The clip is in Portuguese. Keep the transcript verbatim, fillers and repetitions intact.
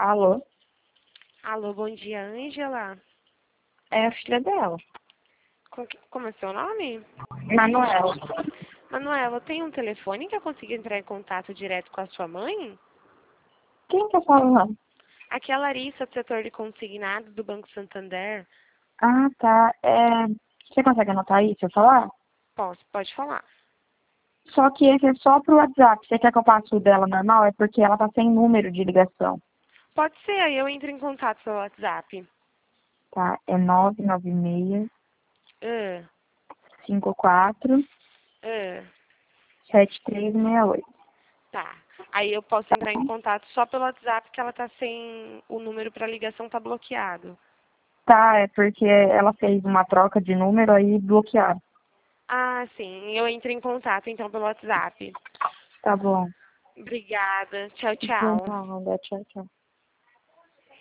Alô? Alô, bom dia, Ângela. É a filha dela. Co- Como é seu nome? Manuela. Manuela, tem um telefone que eu consiga entrar em contato direto com a sua mãe? Quem tá falando? Aqui é a Larissa, do setor de consignado do Banco Santander. Ah, tá. É... Você consegue anotar aí se eu falar? Posso, pode falar. Só que esse é só pro WhatsApp. Você quer que eu passe o dela normal? É porque ela tá sem número de ligação. Pode ser, aí eu entro em contato pelo WhatsApp. Tá? É nove nove seis, Ah, cinco quatro, ah, sete três seis oito. tá. Aí eu posso entrar em contato só pelo WhatsApp que ela tá sem o número para ligação, tá bloqueado. Tá, é porque ela fez uma troca de número aí bloquearam. Ah, sim, eu entro em contato então pelo WhatsApp. Tá bom. Obrigada. Tchau, De tchau. nada. Tchau, tchau.